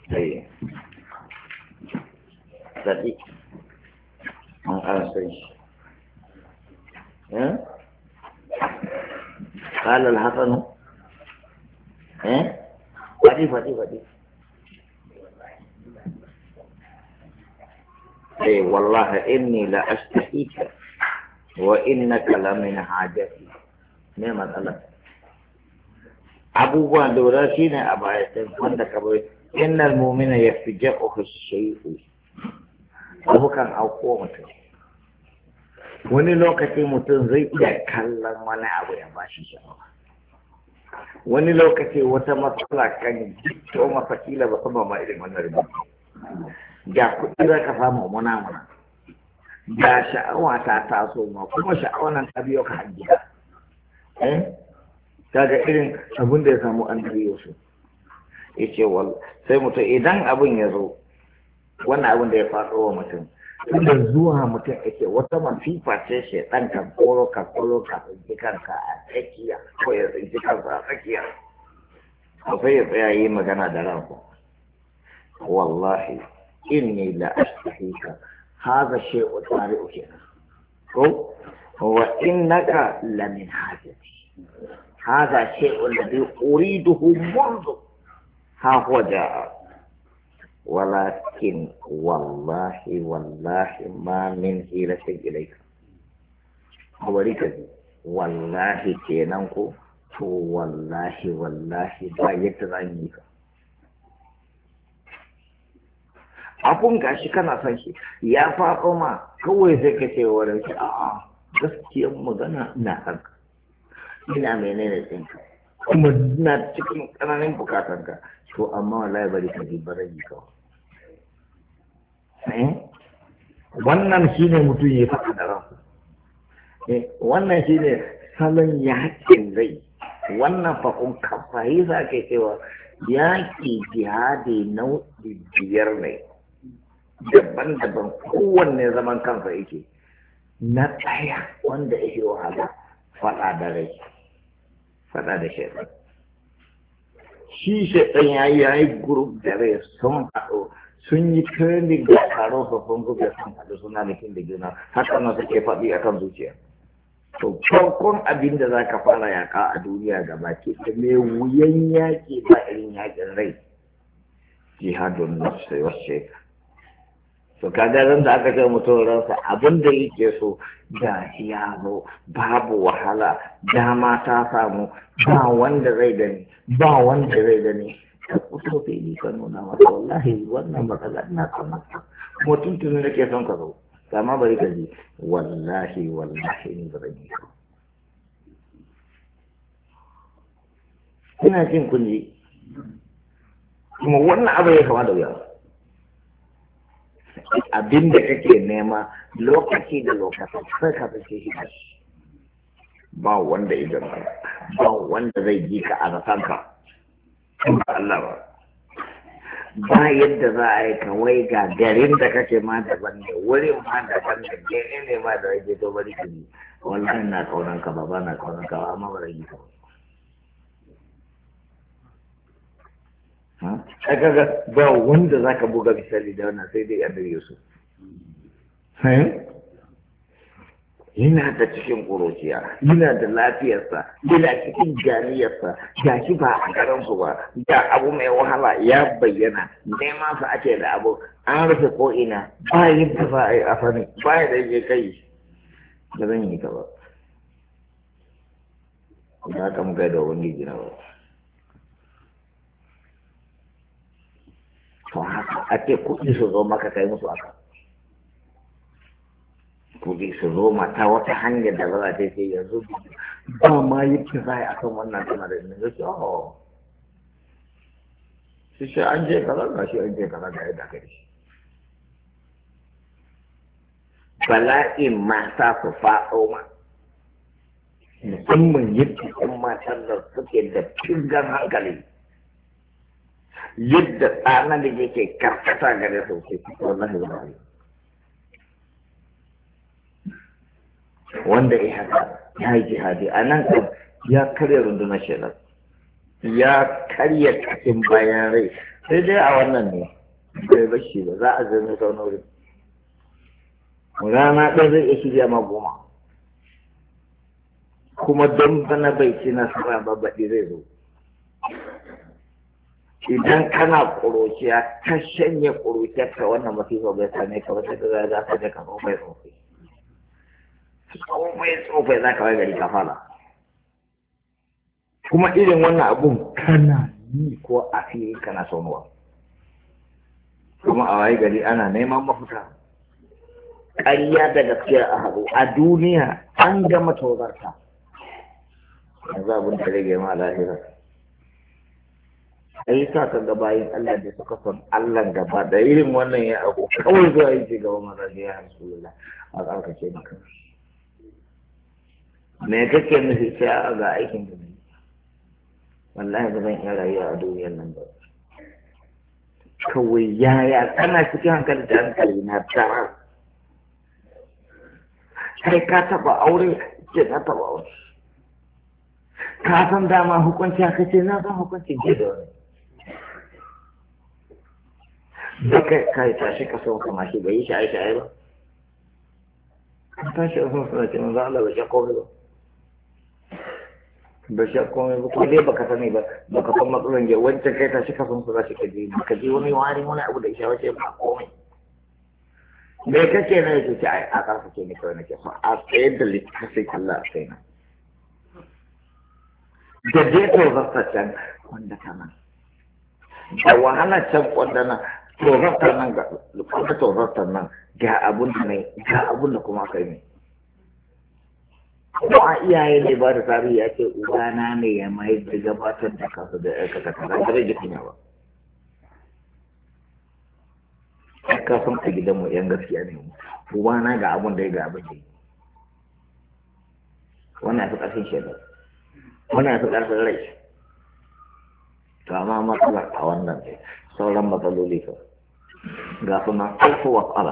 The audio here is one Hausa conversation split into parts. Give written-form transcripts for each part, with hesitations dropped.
Hey, tadi mengansai. Ya? Qala al-Hasan. Eh? Fadi. Wallahi inni la astahika wa innaka la min hajati. Ne matsala. Abubuwan dora shi ne a baya sai wanda ka bai innal mu'mina yafja'uhu shay'u. Abukan auko mutum. Wani lokaci mutum zai iya kallon wani abu ya bashi sha'awa. Wani lokaci wata matsala kan jito masa kila ba sama ma irin wannan rubutu. Ga kuɗi za ka samu muna. Ga sha'awa ta taso ma kuma sha'awa nan ta biyo ka hajjiya. Kaga irin abin da ya samu an biyo su. Yace wal sai mutum idan abin ya zo wannan abin da ya faɗo wa mutum. Tunda zuwa mutum ake wata masifa ce shaitan kan koro ka tsinci kanka a tsakiya ko ya tsinci kanka a tsakiya. Sai ya tsaya yi magana da ranku. Wallahi inni la astahika hadha shay'un tari'u kenan. Ko wa innaka la min hajati. هذا شيء الذي أريده منذ ها هو جاء ولكن والله ما من حيلة إليك هو ركزي والله كينانكو تو والله با يترانيك abun gashi kana son shi ya faɗo ma kawai sai ka ce wa ranki a'a gaskiyar magana na kanka ina menene ɗinka kuma na cikin ƙananan bukatanka to amma wallahi bari ka ji baraji kawai wannan shine mutum ya faɗa da ran wannan shine salon yakin rai wannan fakon kafahi za ka cewa yaƙi jihadi nau'i biyar ne daban-daban kowanne zaman kansa yake na ɗaya wanda yake wahala faɗa da rai faɗa da shaitan shi shaitan ya yi group da rai sun haɗu sun yi training da taron babban group da sun haɗu suna nufin da juna haka na suke faɗi a kan zuciya to farkon abin da za ka fara yaƙa a duniya gaba ke da mai wuyan yaƙi ba irin yaƙin rai jihadun nafsi wa shaitan to kaga ran da aka ce mutum ransa abin da yake so da shi ya zo babu wahala dama ta samu ba wanda zai gani ka fito fili ka nuna masa wallahi wannan matsala ina kamar kuma tuntuni da ke son ka zo amma bari ka ji wallahi ni ba zan yi ka ina jin kunji kuma wannan abu ya kama da wuya abin da kake nema lokaci da lokaci sai ka fice shi ba wanda idan ba wanda zai ji ka a zatanka ba Allah ba yadda za a yi kawai ga garin da kake ma daban ne wurin ma daban ne gene ne ma da rage to bari ka ji wallahi na kaunan ka ba na kaunan ka amma ba rage ka kaga ba wanda zaka buga misali da wannan sai dai annabi Yusuf yana da cikin ƙuruciya yana da lafiyarsa yana cikin ganiyarsa ga shi ba a garinsu ba ga abu mai wahala ya bayyana neman sa ake da abu an rufe ko ina ba yadda za a yi a sani ba da yake kai da zan yi ta ba za ka muka da wani gina ba to haka ake kuɗi su zo maka kai musu aka kuɗi su zo mata wata hanyar da za ta ce yanzu ba ma yi za a kan wannan tana da yanzu zai oh shi an je kaza ga shi an je kaza ga yadda kai shi bala'in mata su faɗo ma musamman yadda ɗan matan da suke da fingan hankali yadda tsana da yake karkata gare su ke wallahi ba wanda ya haka ya yi jihadi a nan kan ya karya rundunar shaitan ya karya kashin bayan rai sai dai a wannan ne bai bashi ba za a zama sau na wurin rana ɗan zai iya shirya ma 10 kuma don bana bai ci nasara ba baɗi zai zo idan kana ƙuruciya ka shanye ƙuruciyar ka wannan masifa bai same ka wata da za ka je ka tsofai tsofai za ka wai gari ka fara kuma irin wannan abun kana yi ko a fiye kana sonuwa kuma a waye gari ana neman mafita ƙarya da gaskiya a haɗu a duniya an gama tozarta yanzu abin da rage ma lahira ai sa ka ga bayin Allah da suka san Allah gaba da irin wannan ya abu kawai zuwa yi gaba maza da ya rasulullah a tsarkake maka me kake nufi sai a ga aikin da ne wallahi ba zan iya rayuwa a duniyar nan ba kawai yaya kana cikin hankali da hankali na tara kai ka taba aure ce na taba aure ka san dama hukunci aka ce na san hukunci ke da wani da kai tashi ka so kama shi bai yi shaye-shaye ba an tashi a sun suna ce manzo Allah bai sha komai ba bai sha komai ba ko dai baka sani ba baka san matsalan ya wancan kai tashi ka son su za shi ka je ka je wani wani abu da isha wace ba komai me kake na yake ce a karfafe ne kawai nake so a tsaye da littafin Allah a kai na da dai tozarta can wanda kana da wahala can wanda na tozarta nan ga wanda tozarta nan ga abun da ne ga abun da kuma kai ne ko a iyaye ne ba da tarihi ya ce ubana ne ya mai da gabatar da kansu da aikata kaza da rage kunya ba ka san a gidanmu yan gaskiya ne ubana ga abun da ya ga abin da ya wannan ya fi ƙarfin shaidar wannan ya fi ƙarfin rai to amma matsalar a wannan ne sauran matsaloli ka ga suna alfa wa tsala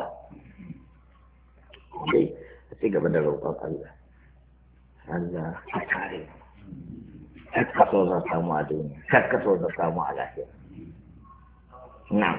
dai a ci gaba da roƙon Allah Allah a kare kakka so za samu a duniya kakka so za samu a lafiya na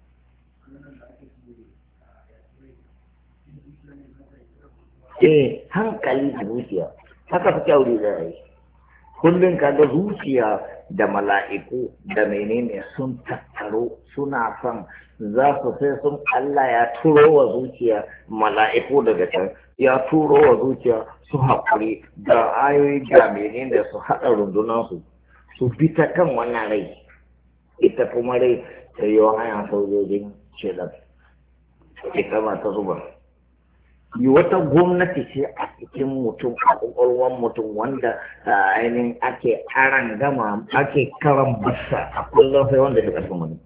hankali da zuciya haka fi kyauri da rai kullum kaga zuciya da mala'iku da menene sun tattaro suna son za su sai sun Allah ya turo wa zuciya mala'iku daga can ya turo wa zuciya su haƙuri da ayoyi da menene su haɗa rundunansu su bi ta kan wannan rai ita kuma rai ta yi wa hanyar sojojin shaidan ita ma ta zuba yi wata gwamnati ce a cikin mutum a ƙwaƙwalwar mutum wanda ainihin ake aran gama ake karan basa a kullum sai wanda ya ƙarfin wani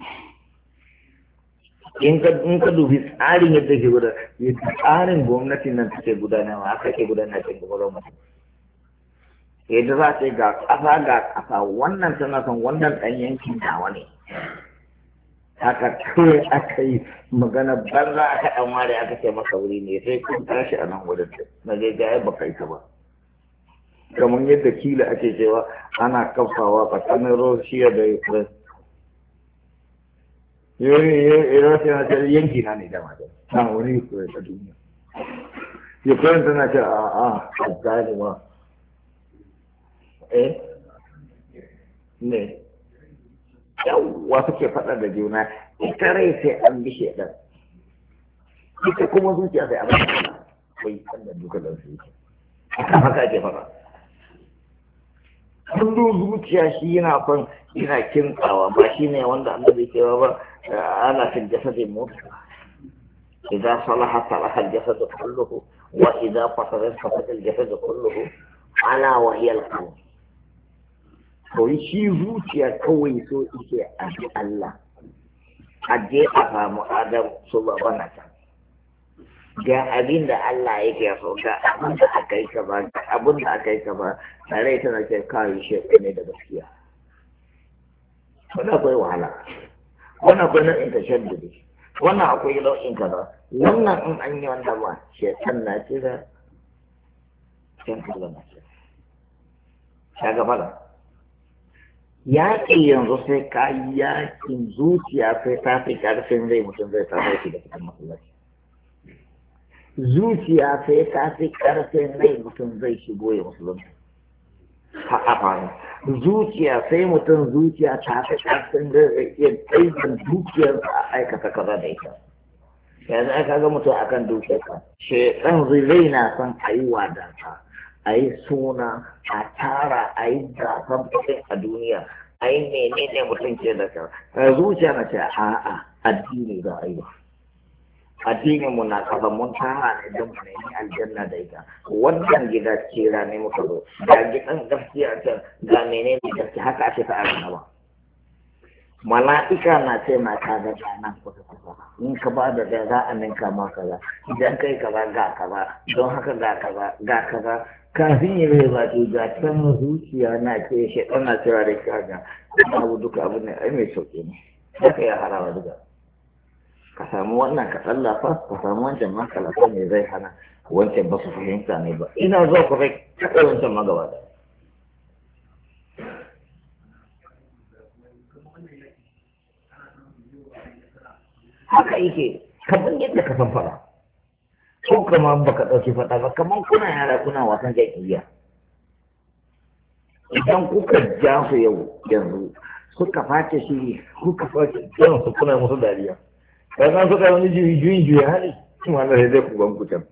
in ka dubi tsarin yadda ke gudanar yadda tsarin gwamnatin nan take gudanarwa haka ke gudanar cikin ƙwaƙwalwar mutum yadda za ta yi ga ƙasa wannan tana son wannan ɗan yankin nawa ne haka kawai aka yi magana banza aka ɗan ware aka ce masa wuri ne sai kun tashi a nan wurin na zai ga ba kai ta ba kamar yadda kila ake cewa ana kafawa tsakanin Roshiya da Ukraine yanki na ne da mata na wani Ukraine ta duniya Ukraine tana ce a gani ma ne yawwa suke faɗa da juna ita rai sai an bi shaidan ita kuma zuciya sai an bi shaidan kai wanda duka da su aka haka ake faɗa kullum zuciya shi yana son yana kintsawa ba shi ne wanda annabi cewa ba ana fil jasadi mutu idan salaha salaha al-jasad kulluhu wa idan fasada fasada al-jasad kulluhu ala wa hiya al-qalb kawai shi zuciya kawai so ike a Allah a je a samu Adam su baba na ta ga abin da Allah yake so ga abin da aka yi ka ba abin da aka yi ka ba tare tana ce kawai shi ne da gaskiya wannan akwai wahala wannan akwai nau'in tashaddudi wannan akwai nau'in kaza wannan in an yi wanda ba shekan na ce da shan kallon na ce shaga fara yaƙi yanzu sai ka yi yaƙin zuciya sai ta fi ƙarfin rai mutum zai samu shi da cikin masallaci. Zuciya sai ta fi ƙarfin rai mutum zai shigo ya musulunci. Ha'a zuciya sai mutum zuciya ta fi ƙarfin rai iya ɗaiɗan dukiyarsa a aikata kaza da ita. Yanzu aka ga mutum akan dukiyarsa. Shekan zai na son a yi wadata. A yi suna, a tara, a yi gasan kuɗin a duniya, a yi menene mutum ke da ka. Zuciya na ce a'a addini za a yi ba. Addinin mu na kafa mun tara ne don mu nemi aljanna da ita. Wannan gida kera ne muka zo. Ga gidan gaskiya can ga menene gaskiya haka ake ta arna ba. Mala'ika na ce ma ka ga nan kusa kusa. In ka ba da za a ninka ma kaza. Idan kai kaza ga kaza don haka ga kaza ga kaza. Kafin yi mai baki ga can zuciya na ce shi ɗana cewa da kaga abu duka abu ne ai mai sauƙi ne haka ya harawa duka ka samu wannan ka tsallafa ka samu wancan ma kalafa ne zai hana wancan ba su fahimta ne ba ina zuwa ku rai kaɗai wancan magaba da haka yake kamar yadda ka san fara ko kama baka ɗauki faɗa ba kamar kuna yara kuna wasan jakiya idan kuka ja su yau yanzu suka face shi kuka face yawan su kuna musu dariya kasan suka yi wani juyin juya hali kuma na zai ku ban kutan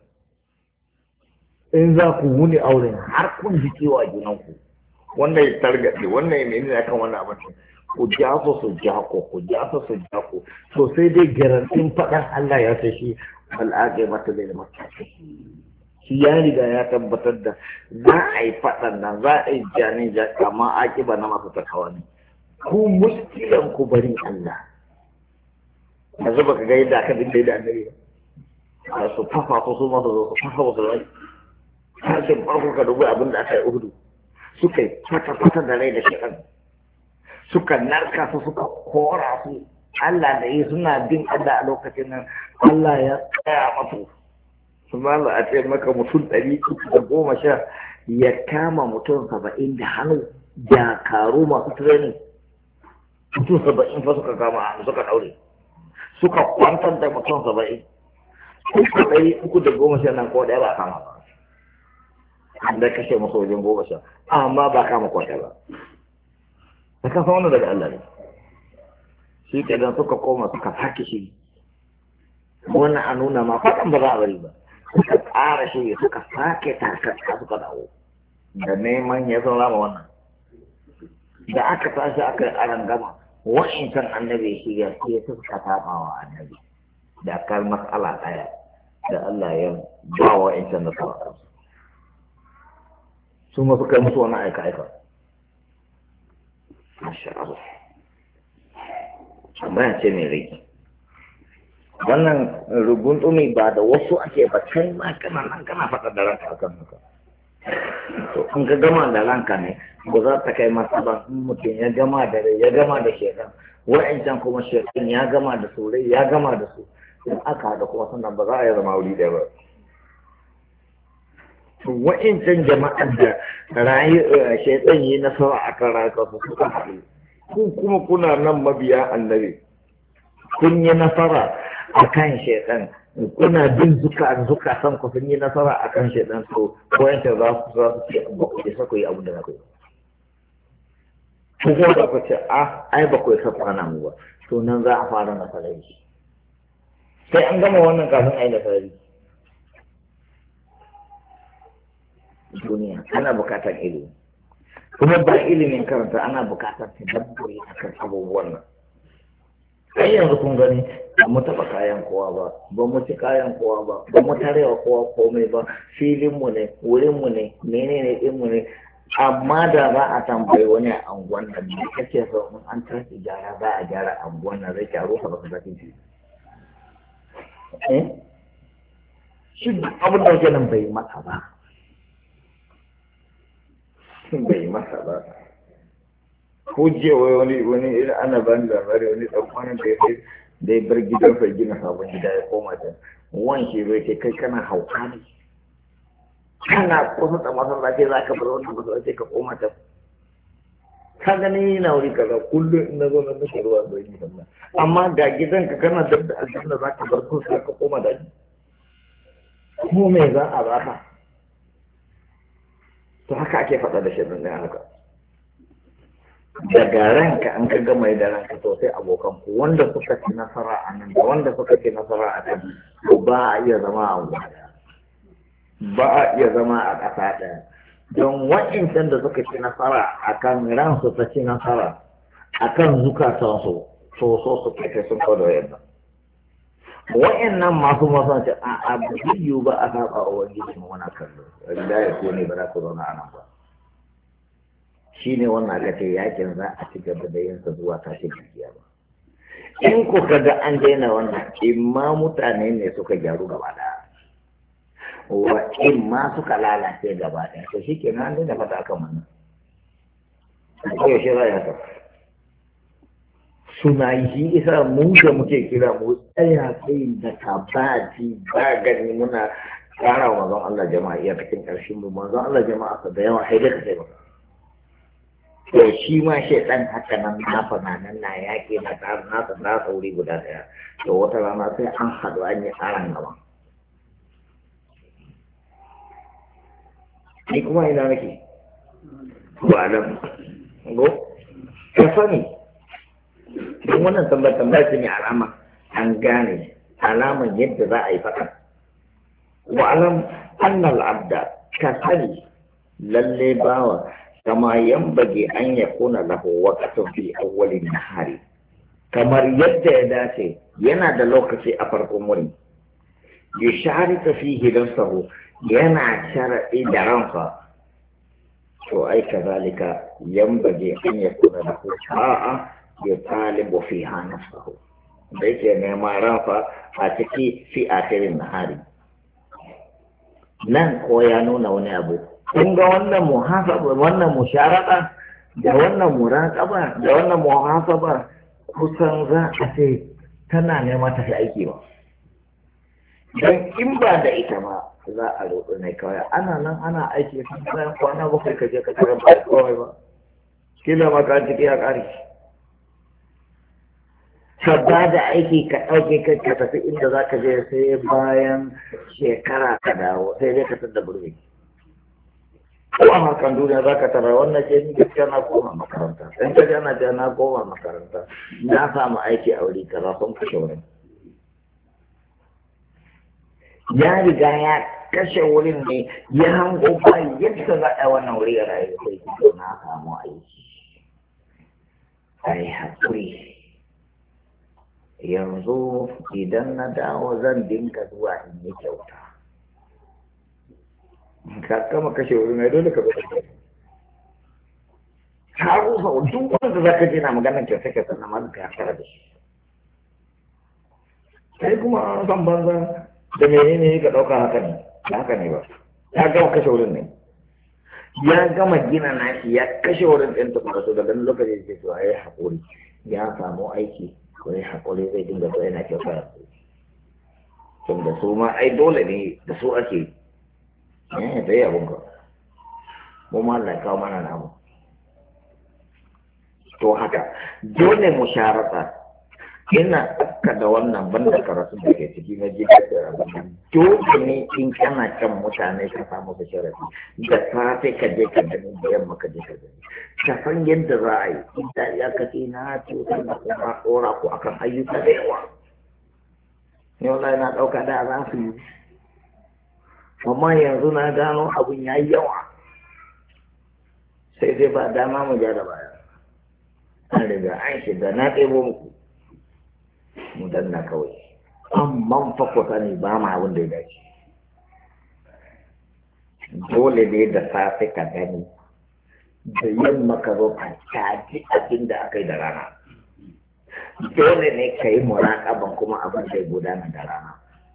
in za ku wuni auren har kun ji kewa junanku wannan ya targaɗe wannan ya menene akan wannan abin ku ja su ja ku ja su ja ku to sai dai garantin faɗan Allah ya sai shi al'aƙe mata da matakai shi ya riga ya tabbatar da za a yi faɗan nan za a yi jani ja amma aƙiba na masu takawa ne ku muskilan ku bari Allah yanzu baka ga yadda aka dinga da annabi ba su fafa su masu zo su fafa wasu rai harshen farko ka dubu abin da aka yi uhudu suka yi fata da rai da shekan suka narka su suka kora su Allah da yi suna bin Allah a lokacin nan Allah ya tsaya masu su ma a ce maka mutum 310 ya kama mutum 70 da hannu da karu masu training mutum 70 fa suka kama hannu suka daure suka kwantar da mutum 70 kuka 310 nan ko ɗaya ba kama ba an da kashe masu wajen 10 amma ba kama ko ɗaya ba da kasa wannan daga Allah ne shi ke don suka koma suka sake shi wannan a nuna ma faɗan ba za a bari ba suka ƙara shi suka sake takarta suka dawo da neman ya zo rama wannan da aka tashi aka yi aran gama wa'incan annabi shi ya ce suka taɓa wa annabi da kar matsala ɗaya da Allah ya ba wa wa'incan da suka su ma suka yi musu wani aika-aika masha Allah tambaya ce mai rai wannan rugun tsumi ba da wasu ake ba kai ma kana nan kana faɗa da ranka akan haka to in ka gama da ranka ne ba za ta kai masa ba mutum ya gama da rai ya gama da shekan wa'ancan kuma shekan ya gama da su rai ya gama da su in aka da kuma sannan ba za a yi zama wuri ɗaya ba wa'ancan jama'ar da rayu shekan yi nasara a kan rayuwa su suka haɗu ku kuma kuna nan mabiya annabi kun yi nasara a kan shaitan kuna bin zuka san ku sun yi nasara a kan shaitan to koyanta za su ce ba ku isa ku yi abu da na ku ku kuma ku ce ai ba ku isa kwana mu ba to nan za a fara nasarai sai an gama wannan kafin a yi nasarari duniya ana bukatar ilimi kuma ba ilimin karanta ana bukatar tadabburi akan abubuwan nan ai yanzu kun gani ba mu taɓa kayan kowa ba ba mu ci kayan kowa ba ba mu tarewa kowa komai ba filinmu ne wurinmu ne menene ɗinmu ne amma da za a tambayi wani a anguwan nan ne kake so in an tashi gyara za a gyara anguwan nan zai kyaro ka ba ka zafi shi abin da wajen nan bai masa ba bai masa ba ko je wani irin ana bani labari wani dan kwanan da ya bar gidan sai gina sabon gida ya koma can wanke zai ce kai kana hauka ne kana kusa da masallaci za ka bar wannan masallaci ka koma can ka gani na wuri kaza kullum in na zo na nake ruwa zai yi sallah amma ga gidanka kana da aljanna za ka bar ko sai ka koma da ko me za a baka to haka ake faɗa da shirin ɗin haka daga ranka an ka gama da ranka to sai abokan ku wanda suka ci nasara a nan da wanda suka ci nasara a kan to ba a iya zama a wani ba a iya zama a ƙasa ɗaya don waɗancan da suka ci nasara a kan ransu ta ci nasara a kan zukatansu so su kai sun kawo da yadda wa'annan masu masanci a abu yiwu ba a saba wa wani jikin wani kallo da ya ko ne ba za ku zauna a nan ba shi ne wannan aka ce yakin za a ci gaba da yinsa zuwa tashi gaskiya ba in ku ga an daina wannan imma mutane ne suka gyaru gaba daya wa imma suka lalace gaba daya to shi ke nan daina fata akan wannan ko yaushe za ya tafi suna yi isa mu da muke kira mu tsaya tsayin da ka ba ji ba gani muna kara wa manzon Allah jama'a iya cikin ƙarshen mu manzon Allah jama'a ka da yawa haidai ka sai ba to shi ma shaidan haka nan na fana nan na yaƙi na tsara nasa na sauri guda ɗaya to wata rana sai an haɗu an yi tsarin gaba ni kuma ina nake ba nan go ka sani don wannan tambaya ce mai alama an gane alaman yadda za a yi faɗa wa alam annal abda ka sani lalle bawa kama yambage an ya kuna lahu waqtun fi awwalin nahari kamar yadda ya dace yana da lokaci a farkon wuri yusharika fihi nafsahu yana sharaɗi da ransa to ai kazalika yambage an ya kuna lahu sa'a ya talibu fi nafsahu da yake neman ranfa a ciki fi akirin nahari nan ko ya nuna wani abu kun ga wannan muhasaba wannan musharaka da wannan muraqaba da wannan muhasaba kusan za a ce tana neman tafi aiki ba dan in ba da ita ba za a roƙo ne kawai ana nan ana aiki sun bayan kwana bakwai ka je ka tarar ba kawai ba kila maka ciki ya ƙare ka ba da aiki ka ɗauke kai ka tafi inda za ka je sai bayan shekara ka dawo sai dai ka tada burbi ko a harkan duniya za ka tara wannan ce ni gaskiya na koma makaranta in ka ana ce na koma makaranta na samu aiki a wuri kaza sun kashe wurin ya riga ya kashe wurin ne ya hango ba yadda za a yi wannan wuri a rayuwa sai ki na samu aiki ai haƙuri yanzu idan na dawo zan dinga zuwa in yi kyauta ka kama kashe wuri mai dole ka bata ka rufa duk wanda za ka je na maganar kyauta kyauta na mazu ka fara da shi sai kuma an san banza da menene ka ɗauka haka ne ba haka ne ba ya gama kashe wurin ne ya gama gina nashi ya kashe wurin ɗin tukuna so daga lokacin da ke to ya haƙuri ya samu aiki ko ya haƙuri zai dinga so yana kyauta tun da su ma ai dole ne da su ake ta yi abin ka mu ma Allah kawo mana namu to haka dole mu sharata ina aka da wannan banda karatu da ke ciki na jiya da rabin dole ne in kana kan mutane ka samu da sharafi da safe ka je ka gani da yamma ka je ka gani ka san yadda za a yi inda ya kace na cutar da kuma tsora ku akan ayyuka da yawa ne wallahi na ɗauka da za su yi amma yanzu na gano abin ya yi yawa sai dai ba dama mu ja da baya an riga an shiga na ɗebo muku mu danna kawai amma fa ku sani ba ma abin da ya dace dole ne da safe ka gani da yamma ka zo ka caji abin da aka yi da rana dole ne ka yi muraƙaban kuma abin da ya gudana da rana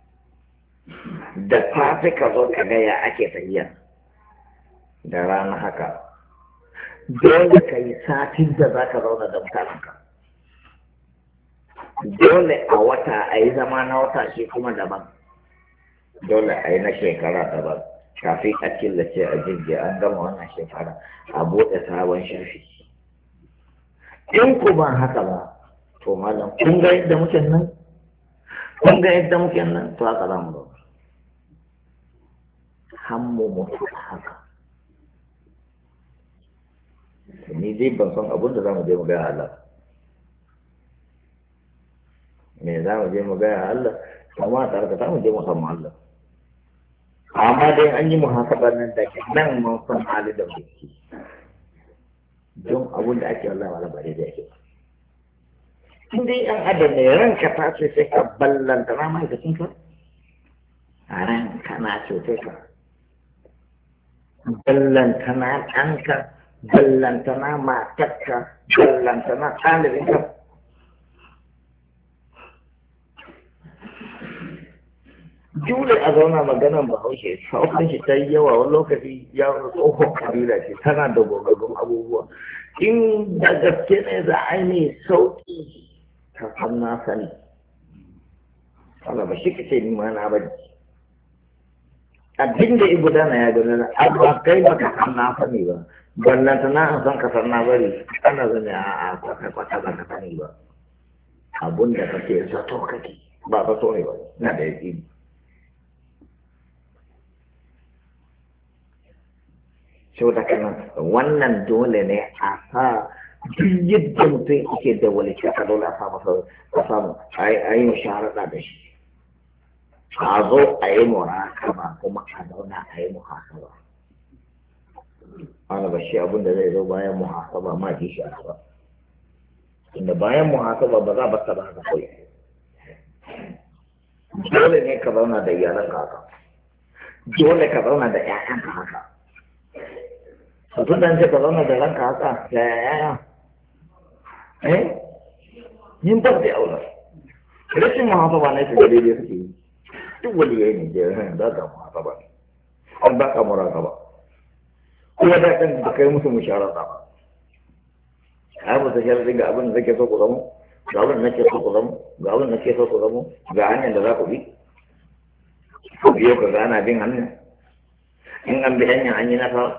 da safe ka zo ka ga ya ake tafiya da rana haka dole ka yi satin da za ka zauna da mutanenka dole a wata a yi zama na wata shi kuma daban dole a yi na shekara daban kafin a killace a jirgi an gama wannan shekara a buɗe sabon shafi in ku ba haka ba to malam kun ga yadda muke nan to haka za mu ba hammu mutu haka ni dai ban san abin da za mu je mu gaya Allah me za mu je mu gaya Allah amma tare da mu je mu san Allah amma dai an yi muhasaba nan da nan mun san hali da muke don abin da ake Allah wala bare da yake in dai an adam ne ranka ta ce sai ka ballanta na mai kacin ka a ranka na ce sai ka ballanta na ɗanka ballanta na matarka ballanta na ɗalibinka dole a zauna maganan bahaushe saukan shi ta yi yawa wani lokaci ya tsohon kabila ce tana da gogagun abubuwa in da gaske ne za a yi mai sauƙi ka san na sani Allah ba shi ka ce ni ma na bari abin da ibu dana ya gudana amma kai ba ka san na sani ba ballanta na an san ka san na bari ana zane a kwata ba ka sani ba abun da kake zato kake ba zato ne ba na da yaƙini sau da kanan wannan dole ne a sa duk yadda mutum yake da wani ka dole a samu a yi musharada da shi a zo a yi murakaba kuma a zauna a yi muhasaba ana ba shi abinda zai zo bayan muhasaba ma ji shi a ba inda bayan muhasaba ba za ba ta ba haka kawai dole ne ka zauna da iyalanka haka dole ka zauna da 'ya'yanka haka tun da ce ka zauna da ranka haka yaya yin ba da aula rashin muhasaba ne su gare da suke yi duk wani yayi ne da za ka muhasaba ne an ba ka murakaba kuma da kan da kai musu musharata ba ai ba ta sharadi ga abin da zake so ku zamo ga abin da nake so ku zamo ga abin da nake so ku zamo ga hanyar da za ku bi ku biyo ka ga ana bin hanyar in an bi hanyar an yi nasara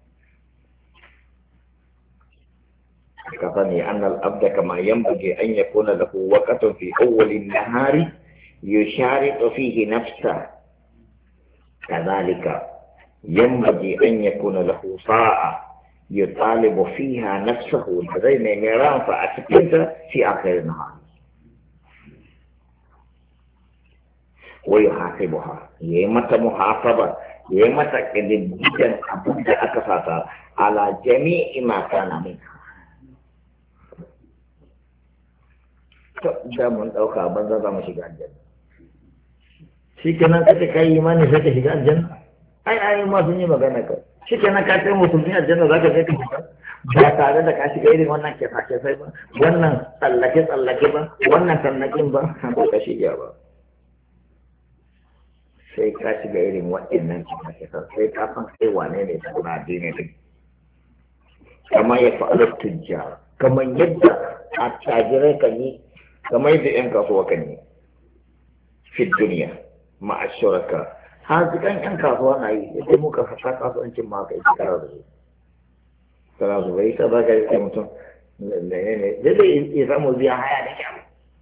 كفني أن الأبد كما ينبغي أن يكون له وقت في أول النهار يشارك فيه نفسه كذلك ينبغي أن يكون له ساعة يطالب فيها نفسه الذين يرى فأسكت في آخر النهار ويحاسبها يمت محاسبة يمت جدا أبدا أكفاتا على جميع ما كان منها da mun ɗauka banza za mu shiga aljanna shi kenan kace kai imani sai ka shiga aljanna ai ma sun yi magana ka shi kenan ka kai musulmi aljanna za ka je ka shiga ba tare da ka shiga irin wannan kefa sai ba wannan tsallake ba wannan tannakin ba ba ka shiga ba sai ka shiga irin waɗannan kefa sai ka san kai wane ne ta na addini din kamar ya fa'ala tujjar kamar yadda a tajirai kan yi kamar yadda 'yan kasuwa kan yi fi duniya ma'ashuraka hazikan 'yan kasuwa na yi yadda muka fata kasuwancin ma ka yi kara da su kara su bai ta zaka yi mutum ne zai ya samu biya haya da kyau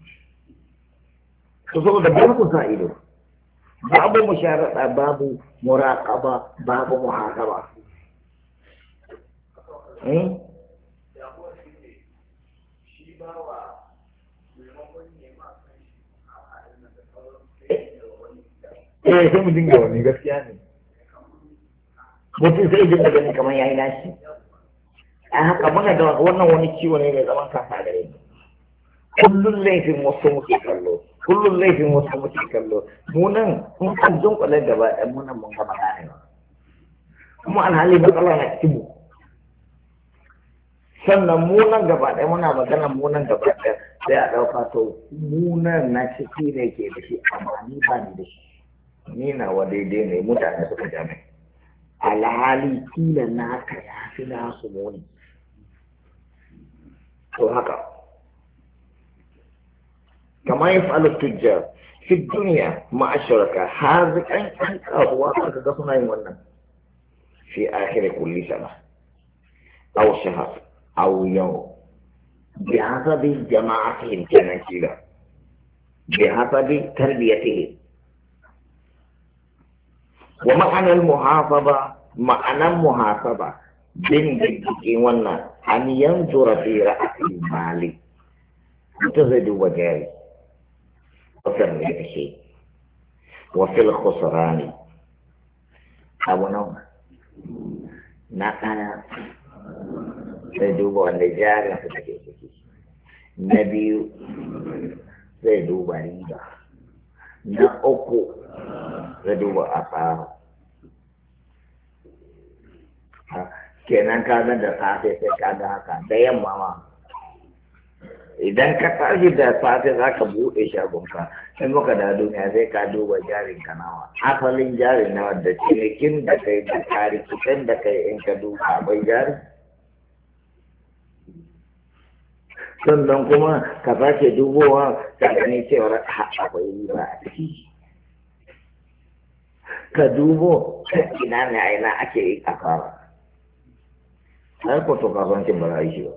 su saboda babu sa ido babu musharada babu muraqaba babu muhasaba sai mu dinga wani gaskiya ne mutum sai dinga ganin kamar yayi nashi a haka muna da wannan wani ciwo ne mai zaman kansa gare ni kullum laifin wasu muke kallo mu nan mun kan dunkule gaba ɗaya mu nan mun gama gane kuma alhali matsala na cikin mu sannan mu nan gaba ɗaya muna magana mu nan gaba ɗaya sai a ɗauka to mu nan na ciki ne ke da shi amma ni ba ni da shi ni nawa daidai ne mutane suka jami alhali kila naka ya fi nasu muni to haka kama yi fa'alar tujjar fi duniya ma'asharaka hazikan yan kasuwa aka ga suna yin wannan fi akhiri kulli sana aw shahar aw yau بحسب جماعتهم كان كذا بحسب تربيتهم. ومعنى المحاسبة معنى المحاسبة بين ونا أن ينظر في رأس المال تزيد وجاري وفي الربح وفي الخسران أبو نوم نقنا زيدوب والنجار نبي زيدوب ريبا نأكو زيدوب أصار kenan ka ga da safe sai ka ga haka da yamma ma idan ka tashi da safe za ka buɗe shagonka in muka da duniya sai ka duba jarin ka nawa asalin jarin nawa da cinikin da kai da tarikitan da kai in ka duba bai jari sannan kuma ka sake dubowa ka gani cewar akwai riba a ciki ka dubo ina ne a ina ake yi kasara har ko to kasuwancin ba za a yi shi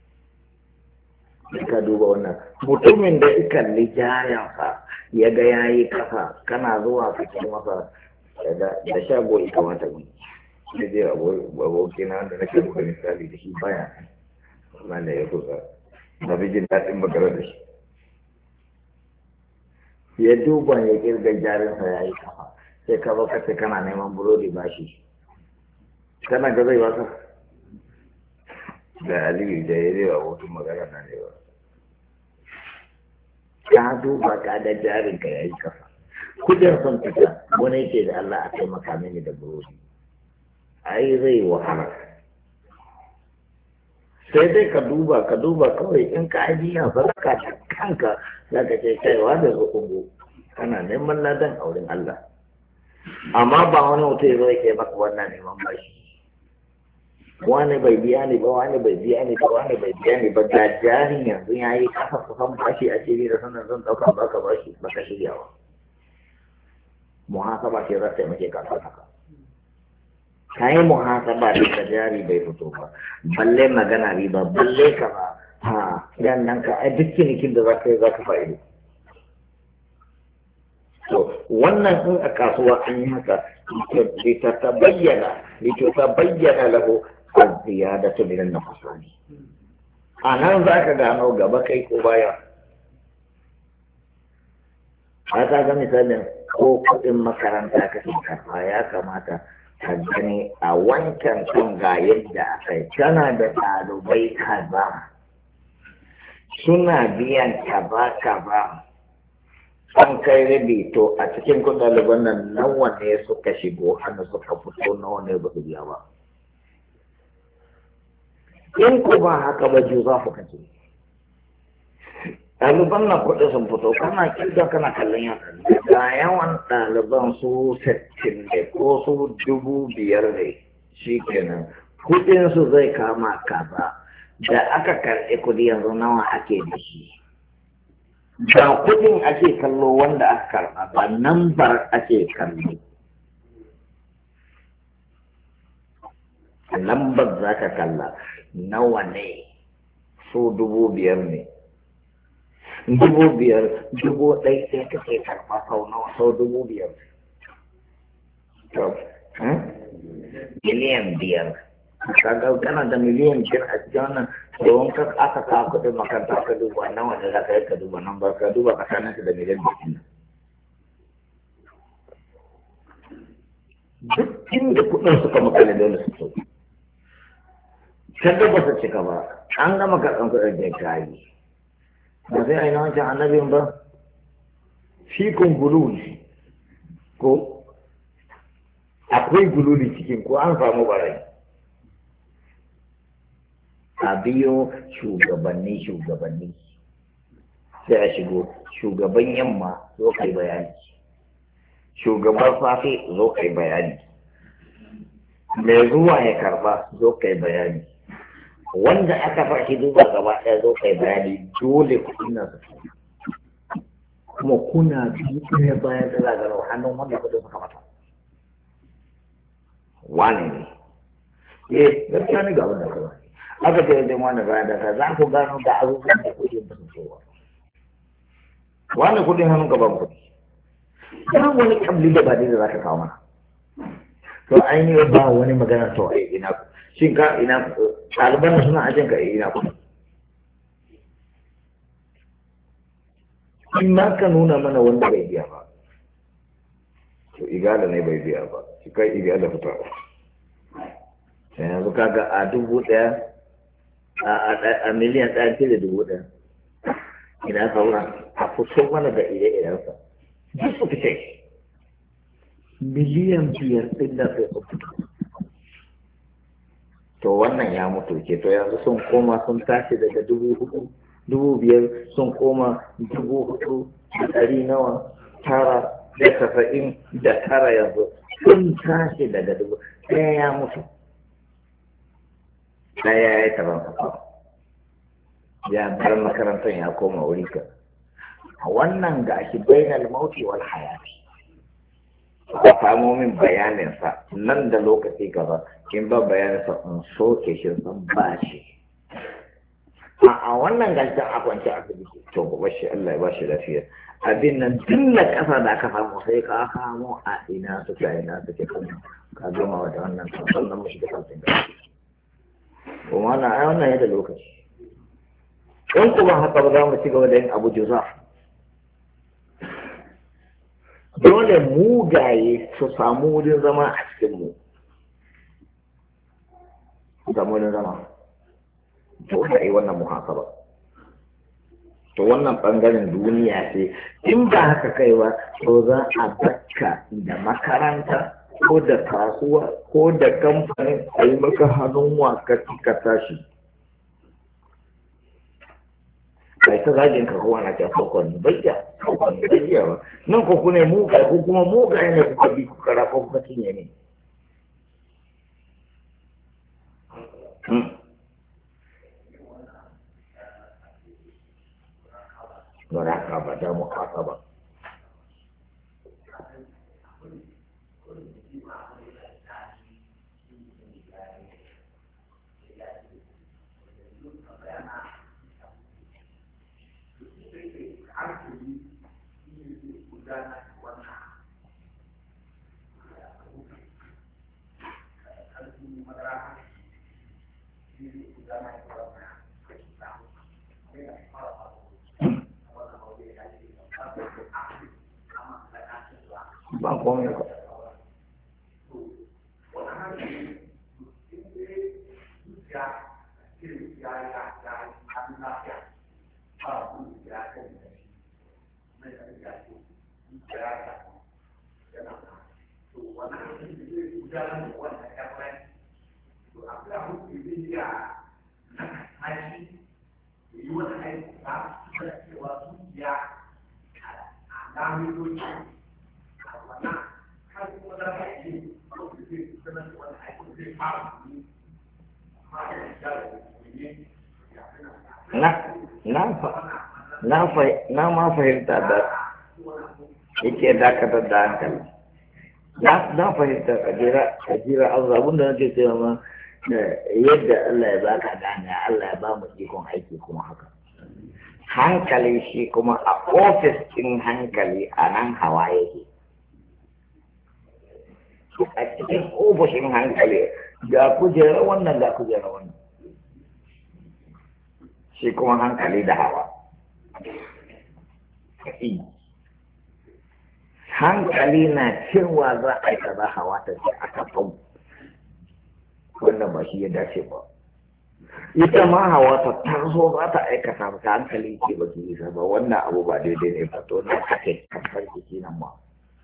ba ka duba wannan mutumin da ya kalli jayansa ya ga ya yi kasa kana zuwa ka ce masa da shago ya kamata mu da je abokina da nake buga misali da shi baya wanda ya kusa na fi jin daɗin magana da shi ya duba ya kirga jarinsa ya yi kafa sai ka zo kace kana neman burodi ba shi kana ga zai wasa da aliyu da ya rewa hutun magana na ne ba ka duba ka da jarin ka yayi kafa kudin son fita wani yake da Allah a taimaka mini da burodi ai zai wahala sai dai ka duba kawai in ka ajiya sadaka da kanka za ka ce kaiwa da zukungu kana neman ladan auren Allah amma ba wani mutum zai ke maka wannan neman bashi wani bai biya ni ba wani bai biya ni ba wani bai biya ni ba da jarin yanzu ya yi kasa kusan bashi a ciri da sanar zan ɗauka baka bashi baka shirya ba muhasaba ce za ta taimake ka haka ka yi muhasaba da ka jari bai fito ba balle magana riba balle ka ba ha yan nan ka ai duk cinikin da za ka yi za ka fa'ido to wannan in a kasuwa an yi haka ta bayyana lahu az-ziyadatu min an-nuqsan anan zaka gano gaba kai ko baya haka ga misalin ko kudin makaranta kake karfa ya kamata ka gani a wancan tun ga yadda akai kana da ɗalibai kaza suna biyan kaza an kai rabi to a cikin ɗaliban nan nawa ne suka shigo hannu suka fito nawa ne ba su biya ba in ku ba haka ba ji za ku kace ɗaliban na kuɗi sun fito kana kirga kana kallon yaran ga yawan ɗaliban su 60 ne ko su 5,000 ne shi kenan kuɗinsu zai kama kaza da aka karɓi kuɗi yanzu nawa ake da shi ba kudin ake kallo wanda aka karɓa ba nambar ake kallo lambar za ka kalla nawa ne so 5,000 ne 5,000 1,000 kake karɓa sau nawa sau 5,000 to miliyan 5 kaga kana da miliyan 5 a cikin wannan don ka aka kawo kuɗin makaranta ka duba nan wanda za ka yi ka duba nan ba ka duba tsakanin da miliyan 5 duk inda kuɗin suka makale dole su sauki kada ba su cika ba an gama karɓar kuɗin da ka yi ba sai a yi na wancan annabin ba shi kun gululi ko akwai gululi cikin ko an samu barai a biyo shugabanni sai a shigo shugaban yamma zo kai bayani shugaban safe zo kai bayani mai zuwa ya karba zo kai bayani wanda aka fashi duba gaba ɗaya zo kai bayani dole kuɗin nan su kuma kuna biyu ɗaya bayan da zagaro hannun wanda kuɗin suka mata wane ne gaskiya ne ga abin da kuma aka ce wajen wani bayan da ka za ku gano da abubuwan da kuke ba su cewa wani kudin hannun gaban kudi ba wani kabli da ba da za ka kawo mana to ainihin ba wani magana to a ina ku shin ka ina ɗaliban da suna ajin ka ina ku in ma ka nuna mana wanda bai biya ba to igala ne bai biya ba shi kai igala fita sai yanzu kaga a 1,000 a miliyan 1,000,000 ina sauran a fito mana da ire-irensa duk su fice miliyan 5 ɗin da sai su fito to wannan ya mutu ke to yanzu sun koma sun tashi daga 4,000 5,000 sun koma 4,000 nawa tara da 79 yanzu sun tashi daga 1,000 ɗaya ya mutu ɗaya ya yi taron kafa ya bar makarantar ya koma wuri ka a wannan gashi bainal mauti wal hayati a samo min bayaninsa nan da lokaci gaba in ba bayaninsa in soke shi san ba shi a wannan gashin a kwanci asibiti to ba shi Allah ya ba shi lafiya abin nan tun da kasa da aka samu sai ka kamo a ina suke kuma ka gama da wannan sannan mu shiga kantin gashi kuma na ai wannan yadda lokaci in kuma haka ba za mu ci gaba da yin abu juza dole mugaye su samu wurin zama a cikin mu samu wurin zama dole a yi wannan muhasaba to wannan bangaren duniya ce in ba haka kai ba to za a bakka da makaranta ko da kasuwa ko da kamfanin a yi maka hannun waka ka tashi kai ta zagin ka kowa na ta fakon bayya ba nan ko kuma mugaye ko kuma mugaye ne kuka bi kuka rafa kuka cinye ne ba da mu kasa ba ba komai ba na ma fahimta da yake dakatar da hankali na fahimta ka jira abin da nake cewa ma yadda Allah ya baka gane Allah ya ba mu ikon aiki kuma haka hankali shi kuma a ofis ɗin hankali a nan hawa yake a cikin ofishin hankali ga kujera wannan ga kujera wannan shi kuma hankali da hawa hankali na cewa za a yi kaza hawa ta ce a kafin wannan ba shi ya dace ba ita ma hawa ta tarzo za ta aikata ta hankali ke ba ki isa ba wannan abu ba daidai ne ba to na kake kafar jiki nan ma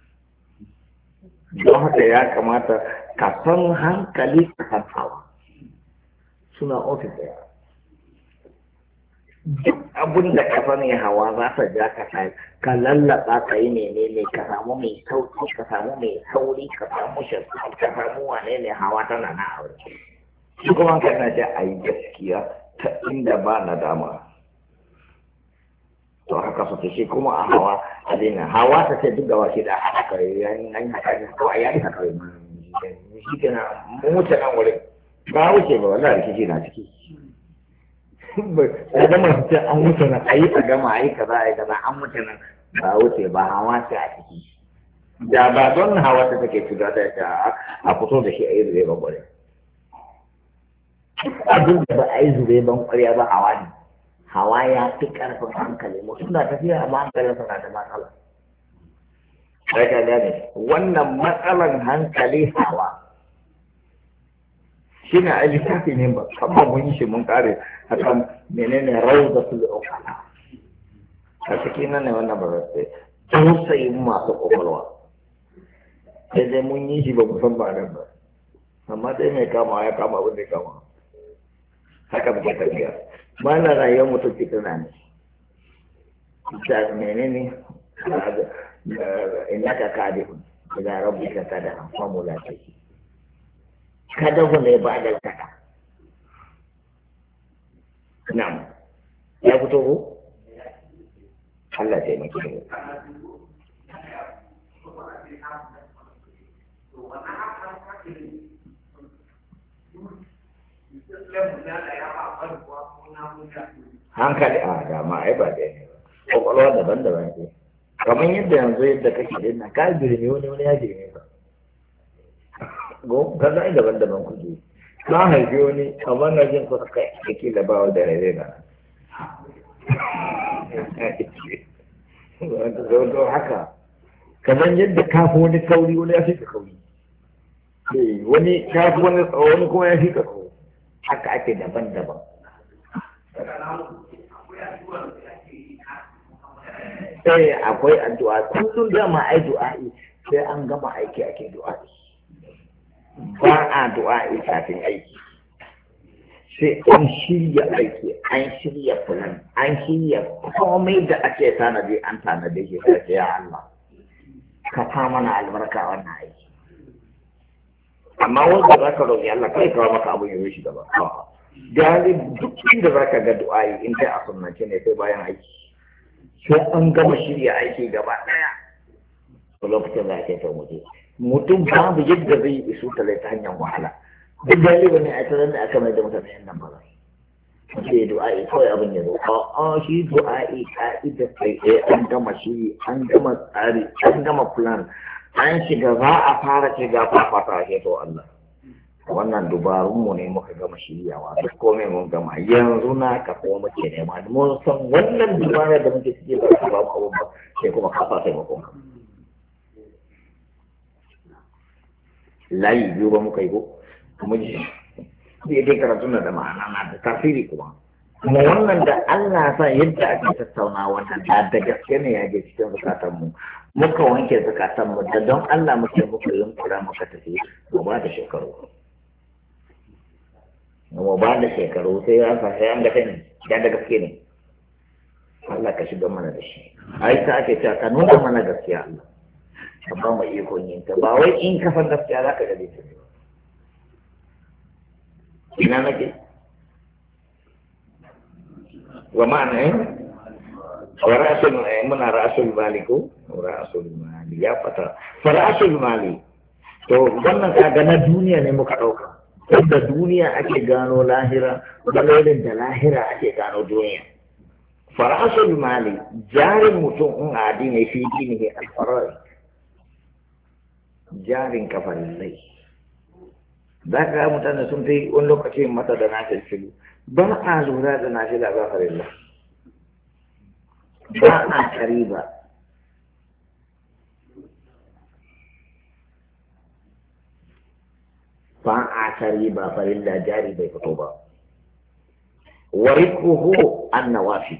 don haka ya kamata ka san hankali ka san hawa suna ofis ɗaya duk abin da ka sani hawa za ta ja ka sai ka lallaba ka yi menene ka samu mai sauki ka samu mai sauri ka samu shafi ka samu wane ne hawa tana na aure shi kuma ka na ce a yi gaskiya ta inda ba na dama to haka su ce shi kuma a hawa a daina hawa ta ce duk da wasu da haka yan haka ne kawai ya yi haka shi kenan mun wuce nan wurin ba wuce ba wallahi rikici na ciki ya gama su ce an wuce nan ayi a gama ayi kaza ayi kaza an wuce nan ba wuce ba hawa ce a ciki da ba don hawa ta take shiga da ta a fito da shi a yi zube ban ƙwarya abin da ba a yi zube ban ƙwarya ba hawa ne hawa ya fi ƙarfin hankali mutum na tafiya amma hankalinsa na da matsala sai ka gane wannan matsalan hankali hawa shi ne a littafi ne ba amma mun yi shi mun kare a kan menene rawda su da ukala a cikin nan ne wannan ba zai tausayin masu kwakwalwa sai dai mun yi shi ba mu san ba nan ba amma dai mai kama ya kama abin da ya kama haka muke tafiya ba na rayuwar mutum ke tunani ta menene innaka kadihun ila rabbika kadahan famulaqi kadahu ne ba da kada na'am ya fito ko Allah ya taimake mu hankali a dama ai ba da ne kwakwalwa daban-daban ce kamar yadda yanzu yadda kake da na ka girme wani ya girme ka go kaza ai daban-daban kuke ka haifi wani kamar na jin kusa kai kake da bawa da rere na wanda haka kamar yadda ka fi wani kauri wani ya fi ka kauri wani ka fi wani tsawo wani kuma ya fi ka tsawo haka ake daban-daban sai akwai addu'a kullum dama ai du'a'i sai an gama aiki ake du'a'i ba a du'a'i kafin aiki sai an shirya aiki an shirya fulan an shirya komai da ake tanadi an tanadi shi sai ya Allah ka fa mana albarka wannan aiki amma wanda za ka roƙi Allah kai kawo maka abin ya zo shi gaba gani duk inda za ka ga du'a'i in dai a sunnance ne sai bayan aiki sai an gama shirya aiki gaba ɗaya a lokacin da ake ta waje mutum babu yadda zai isu ta ta hanyar wahala duk da yadda ne a tarar da aka mai da mutane yan nan ba sai du'a'i kawai abin ya zo a shi du'a'i ka'ida sai an gama shiri an gama tsari an gama plan an shiga za a fara shiga fafata ke to Allah wannan dubarunmu ne muka gama shiryawa duk komai mun gama yanzu na ka kuma muke nema mun san wannan dubara da muke cike ba su ba mu abun ba sai kuma ka fa taimakon ka layi biyu ba muka yi ko kuma ji zai dai karatu na da ma'ana na da tasiri kuma wannan da Allah sa yadda ake tattauna wannan da gaske ne ya je cikin zukatanmu muka wanke zukatanmu da don Allah muke muka yunkura muka tafi mu ba da shekaru mu ba da shekaru sai an sa sai an ga kai da gaske ne Allah ka shiga mana da shi ai ta ake cewa ka nuna mana gaskiya Allah ka ba mu iko yin ta ba wai in ka san gaskiya za ka ga dai ina nake wa ma'ana wa ra'sul muna ra'sul maliku ra'sul mali ya fata fa ra'sul mali to wannan kaga na duniya ne muka dauka da duniya ake gano lahira dalilin da lahira ake gano duniya fa ra'sul mali jarin mutum in addini fi dinihi al-farai jarin kafarin lai za ka ga mutane sun fi wani lokaci mata da nafil filu ba a lura da nafil a gafarin lai ba a kariba ba a kariba farilla jari bai fito ba warikuhu an nawafi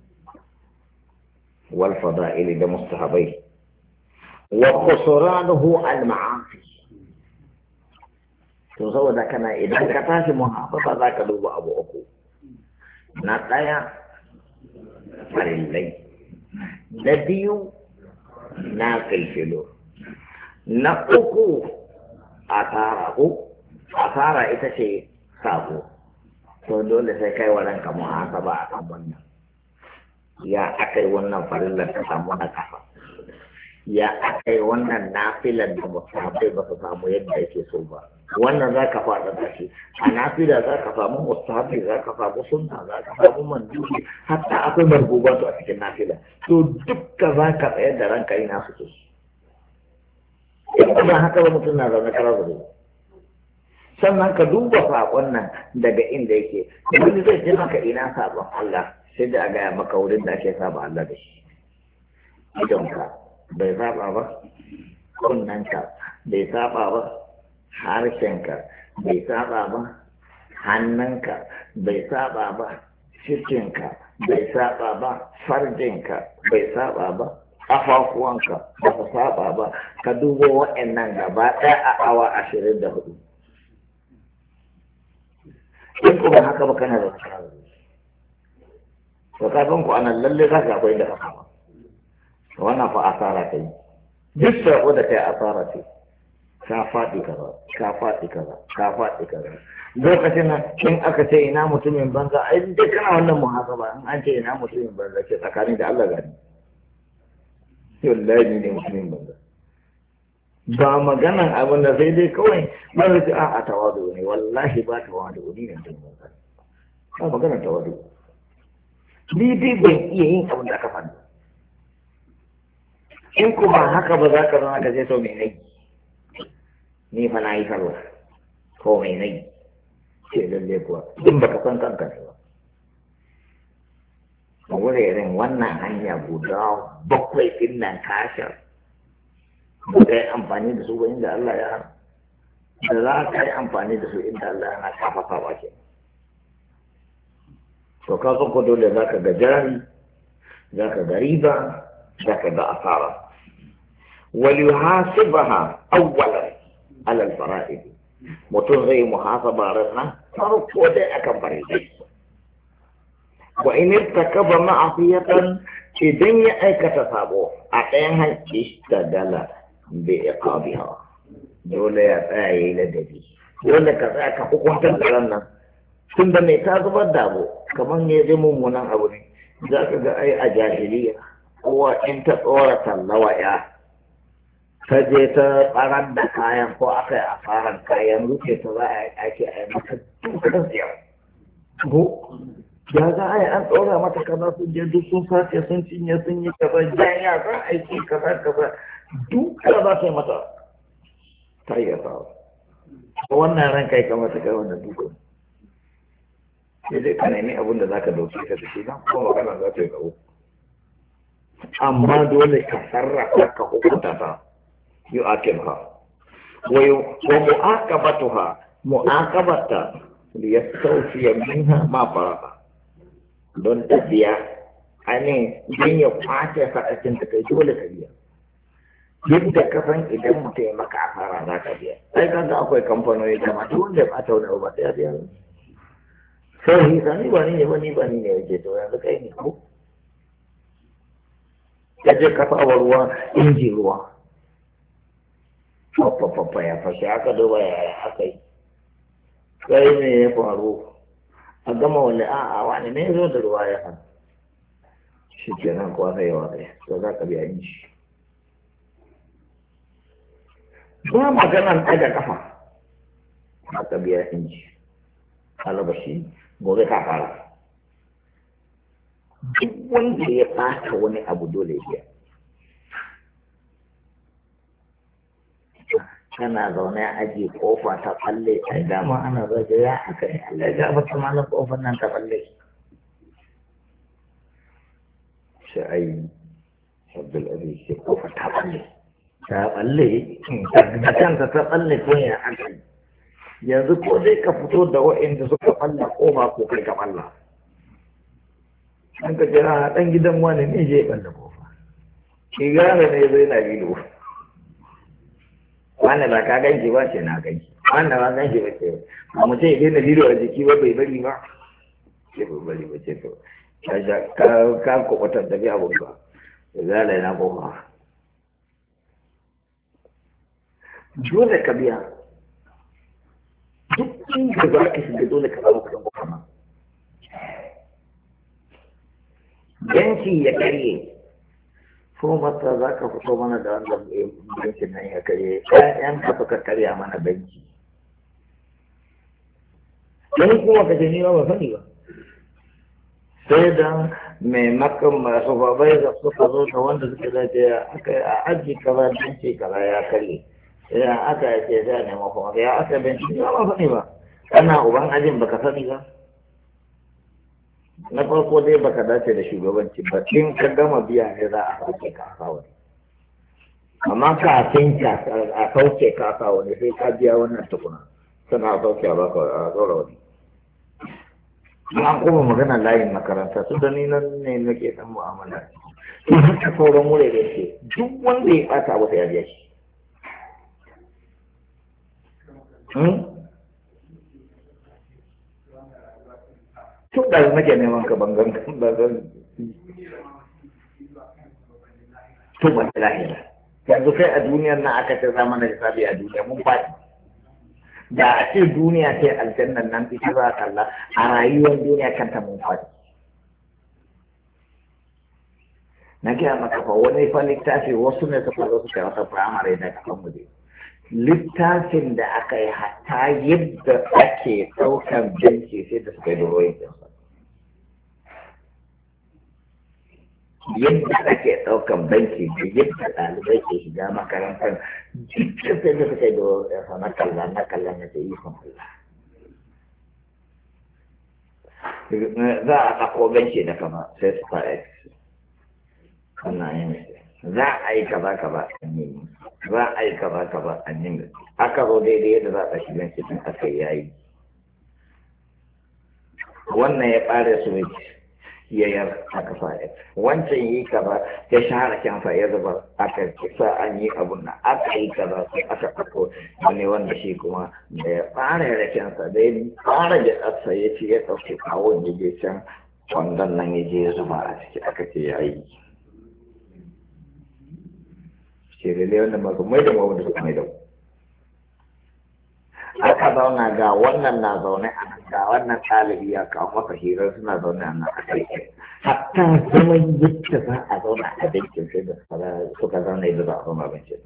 wal fada'ili da mustahabai wa khusranuhu al ma'asi to saboda kana idan ka tashi muhafaza za ka duba abu uku na ɗaya farillai na biyu na filfilo na uku asara ita ce sabo to dole sai kai wa ranka muhasaba a kan wannan ya akai wannan farillar ka samu na kafa ya akai wannan nafilar da mutabai ba su samu yadda yake so ba wannan za ka faɗa da shi a nafila za ka samu mustahabi za ka samu sunna za ka samu mandubi hatta akwai marbuban su a cikin nafila to dukka za ka tsayar da ranka yi nasu ke in ba haka ba mutum na zaune kara zuru sannan ka duba saƙon nan daga inda yake wani zai ce maka ina sabon Allah sai da a gaya maka wurin da ake saba Allah da shi idonka bai saba ba kunnanka bai saba ba harshenka bai saba ba hannunka bai saba ba cikinka bai saba ba farjinka bai saba ba ƙafafuwanka ba su saba ba ka dubo waɗannan gaba ɗaya a awa 24 in kuma haka ba kana da nasara to ka san ku anan lalle za ka akwai da haka ba wannan fa asara ta yi duk sabo da kai asara ce ka faɗi kaza ka faɗi kaza ka faɗi kaza lokacin nan in aka ce ina mutumin banza ai dai kana wannan muhasaba in an ce ina mutumin banza ce tsakanin da Allah gani wallahi ne mutumin banza ba maganan abin da sai dai kawai ba zai ce a tawadu ne wallahi ba tawadu ne ne mutumin banza ba maganan tawadu ni dai ban iya yin abin da aka faɗi in ku ba haka ba za ka zama ka je to mai nai ni fa na yi sallah ko mai nai ce lalle kuwa in baka san kanka ne ba a wuraren wannan hanya guda 7 din nan kasha ba ka yi amfani da su ba inda Allah ya hana da za ka yi amfani da su inda Allah ya hana kafafa ba ke to ka san ko dole za ka ga jari za ka ga riba za ka ga asara وليحاسبها أولا على الفرائض mutum zai muhasaba ranar farko dai akan farillai wa in irtakaba ma'asiyatan idan ya aikata sabo a ɗayan hanci da dala bi iqabiha dole ya tsaya yayi ladabi dole ka tsaya ka hukuntar da ranar tun da mai ta zubar da abu kamar ne zai mummunan abu ne za ka ga ai a jahiliya kowa in ta tsora tallawa ya ta je ta tsarar da kayan ko aka yi asarar kayan rufe ta za a yi ake a yi mata dukkan siyar ko ya za a yi an tsora mata kaza sun je duk sun sace sun cinye sun yi kaza janya za a yi kaza kaza dukkan za ta yi mata ta yi asarar wannan ran kai kamata kai wannan dukkan sai dai ka nemi abin da za ka dauke ka da shi nan kuma magana za ta yi kawo amma dole ka sarrafa ka hukunta ta يؤكلها ومعاقبتها معاقبتها ليستوفي منها ما فرغ don tafiya a ne don ya kwace sa'akin ta kai dole ka biya yadda ka san idan mutum ya maka asara za ka biya sai ka ga akwai kamfanoni da masu wanda ba ta wani ba sai ya biya sai hisa ni ba ni ne ba ni ba ni ne yake to yanzu kai ne ko ka je ka sa ruwa inji ruwa fafafafa ya fashe aka duba yaya aka yi kai ne ya faru a gama wani a'a wani ne zo da ruwa ya hannu shi ke nan kuwa sai yawa ɗaya to za ka biya yin shi ba maganan ɗaga kafa za ka biya yin shi alabashi gobe ka fara duk wanda ya ɓata wani abu dole ya biya kana zaune a aji kofa ta balle ai dama ana zaje ya aka yi Allah ya ga malam kofar nan ta balle sai ai Abdul Aziz sai kofa ta balle da kanta ta balle ko ya aka yanzu ko dai ka fito da wa'anda suka balle kofa ko kai ka balla an ka jira dan gidan wani ne je balle kofa shi gane ne zai na gido wanda ba ka ganki ba ce na ganki wanda ba ganki ba ce ba mu ce idan da lilo a jiki ba bai bari ba ce bai bari ba ce to ka kubutar da biya abun ba da zala yana kofa dole ka biya duk inda za ka shiga dole ka samu kudin kofa ma yanki ya karye ko mata za ka fito mana da wannan bankin nan ya karye ƴaƴan ka suka karya mana banki wani kuma ka ce ni ba sani ba sai da mai makan masu babai da suka zo da wanda suka zace a aji kaza binci kaza ya kalle sai aka ce za a nema kuma ya aka binci ba sani ba kana uban ajin baka sani ba na farko dai baka dace da shugabanci ba in ka gama biya ne za a sauke ka a wani amma kafin a sauke ka a wani sai ka biya wannan tukuna suna sauke a baka a zora wani an kuma magana layin makaranta su da ni nan ne nake dan mu'amala to haka sauran wurare da ke duk wanda ya bata abu sai ya biya shi tun da nake neman ka bangan to ban lahira yanzu kai a duniyar nan aka ce zamanin hisabi a duniya mun faɗi da a ce duniya ce aljannan nan ita za a kalla a rayuwar duniya kanta mun faɗi na gaya maka fa wani fa littafi wasu ne suka zo suka rasa firamare na kasan mu littafin da aka yi hatta yadda ake ɗaukar benci sai da suka yi doroyin ɗinsa yadda ake ɗaukar benci da yadda ɗalibai ke shiga makarantar dukkan sai da suka yi doroyin ɗinsa na kalla na ce ikon Allah za a ɗauko benci da kama sai su fara wannan yin za a yi kaza kaza an yi za a yi kaza kaza an yi aka zo daidai yadda za a shiga cikin aka yayi wannan ya ɓare su ya yar aka fara wancan yi kaza ya shahara kyansa ya zuba aka kisa an yi abun nan aka yi kaza sai aka ɗauko wani wanda shi kuma da ya ɓare rakensa da ya ɓare jaɗarsa ya ce ya ɗauke kawon ya je can kwandon nan ya je ya zuba a ciki aka ce ya yi shirele wanda masu mai da mawanda suka mai da aka zauna ga wannan na zaune a nan ga wannan ɗalibi ya kawo masa hirar suna zaune a nan a kai hatta zaman yadda za a zauna a bincin sai da suka zauna yadda za a zauna a bincin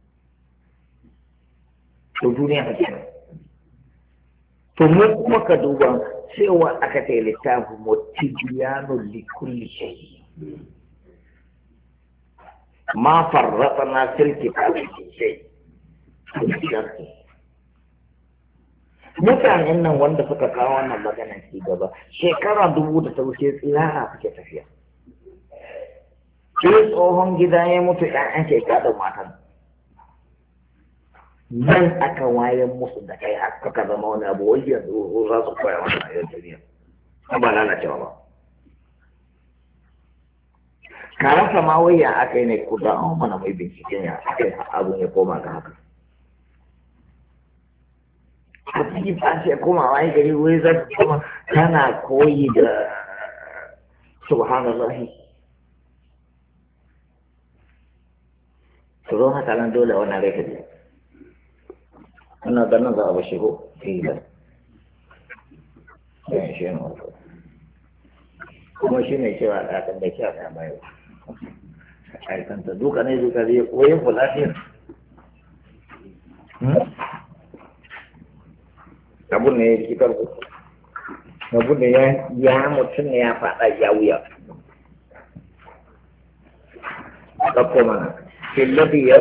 to duniya ta kenan to mu kuma ka duba cewa aka ce littafin mutibiyanu likulli shay ما فرطنا في الكتاب في شيء mutanen nan wanda suka kawo wannan magana ci gaba shekara 2000 da ta wuce tsirara suke tafiya sai tsohon gida ya mutu ƴaƴan shekara da matan nan aka wayan musu da kai har suka zama wani abu wai yanzu za su koya wannan a yau duniya ba lalacewa ba ka rasa ma wai ya aka yi ne ko da an mana mai binciken ya aka yi abun ya koma ga haka a cikin tashi ya koma wai gari wai za su kuma kana koyi da subhanallahi to don haka nan dole wannan rai ka je wannan ganin za a bashi ko fiye da shi ne kuma shi ne cewa ɗakan da kyau ta bayo aikanta duka ne duka zai koyin kulafiyar abun ne ya ci karku abun ne ya mutum ne ya faɗa ya wuya ɗauko mana filabi ya